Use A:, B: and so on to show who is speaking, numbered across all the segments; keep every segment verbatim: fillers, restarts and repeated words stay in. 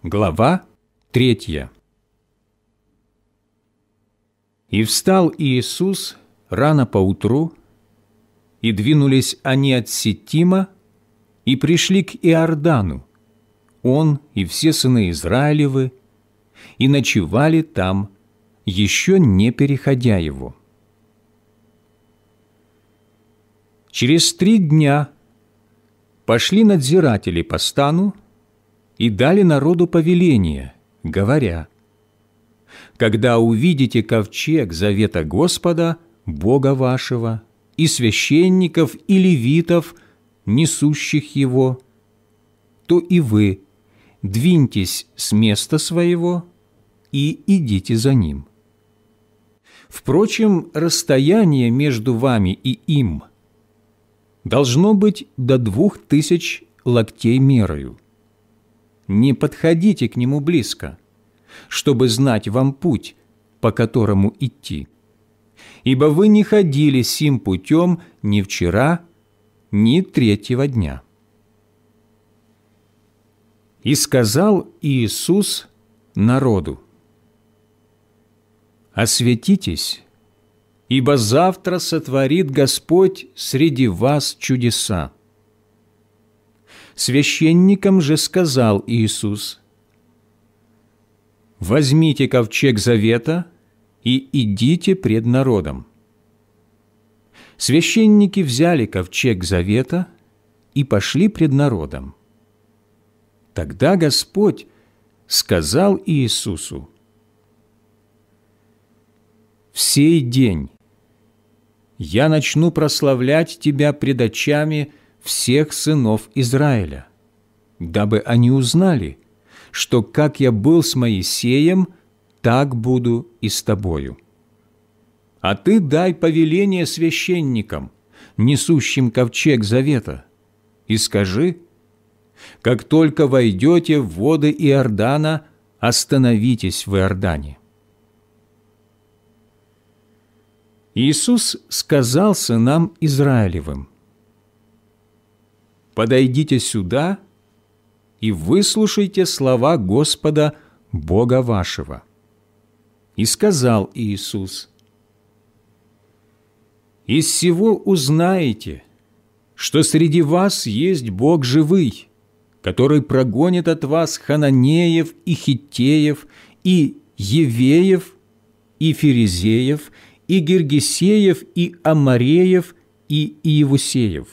A: Глава третья. «И встал Иисус рано поутру, и двинулись они от Ситтима, и пришли к Иордану, он и все сыны Израилевы, и ночевали там, еще не переходя его. Через три дня пошли надзиратели по стану и дали народу повеление, говоря: «Когда увидите ковчег завета Господа, Бога вашего, и священников, и левитов, несущих его, то и вы двиньтесь с места своего и идите за ним. Впрочем, расстояние между вами и им должно быть до двух тысяч локтей мерою. Не подходите к нему близко, чтобы знать вам путь, по которому идти. Ибо вы не ходили сим путем ни вчера, ни третьего дня». И сказал Иисус народу: «Осветитесь, ибо завтра сотворит Господь среди вас чудеса». Священникам же сказал Иисус: «Возьмите ковчег завета и идите пред народом». Священники взяли ковчег завета и пошли пред народом. Тогда Господь сказал Иисусу: «В сей день я начну прославлять тебя пред очами всех сынов Израиля, дабы они узнали, что как я был с Моисеем, так буду и с тобою. А ты дай повеление священникам, несущим ковчег завета, и скажи: как только войдете в воды Иордана, остановитесь в Иордане». Иисус сказал сынам Израилевым: «Подойдите сюда и выслушайте слова Господа Бога вашего». И сказал Иисус: «Из сего узнаете, что среди вас есть Бог живый, который прогонит от вас хананеев и хиттеев, и евеев, и ферезеев, и гиргесеев, и амореев, и иевусеев.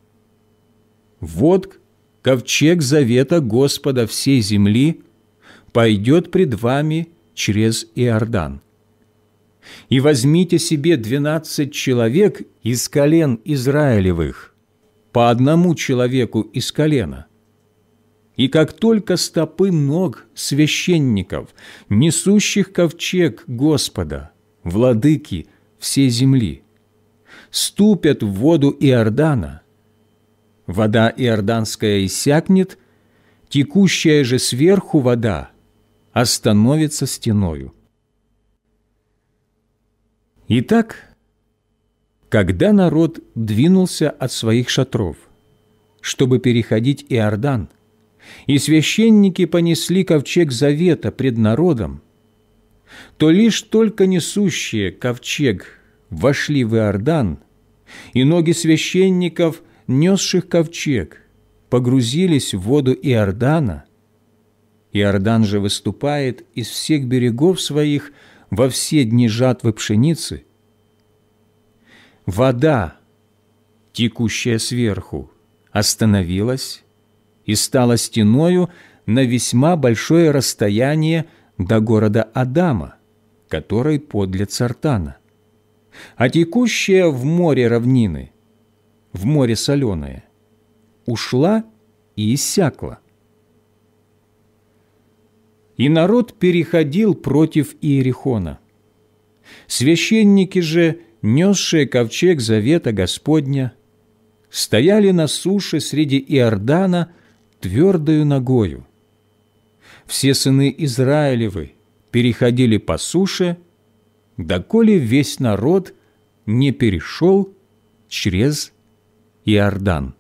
A: Вот ковчег завета Господа всей земли пойдет пред вами через Иордан. И возьмите себе двенадцать человек из колен Израилевых, по одному человеку из колена. И как только стопы ног священников, несущих ковчег Господа, владыки всей земли, ступят в воду Иордана, вода иорданская иссякнет, текущая же сверху вода остановится стеною». Итак, когда народ двинулся от своих шатров, чтобы переходить Иордан, и священники понесли ковчег завета пред народом, то лишь только несущие ковчег вошли в Иордан, и ноги священников, несших ковчег, погрузились в воду Иордана. Иордан же выступает из всех берегов своих во все дни жатвы пшеницы. Вода, текущая сверху, остановилась и стала стеною на весьма большое расстояние до города Адама, который подле Цартана, а текущая в море равнины, в море соленое, ушла и иссякла. И народ переходил против Иерихона. Священники же, несшие ковчег завета Господня, стояли на суше среди Иордана твердою ногою. Все сыны Израилевы переходили по суше, доколе весь народ не перешел через Иордан.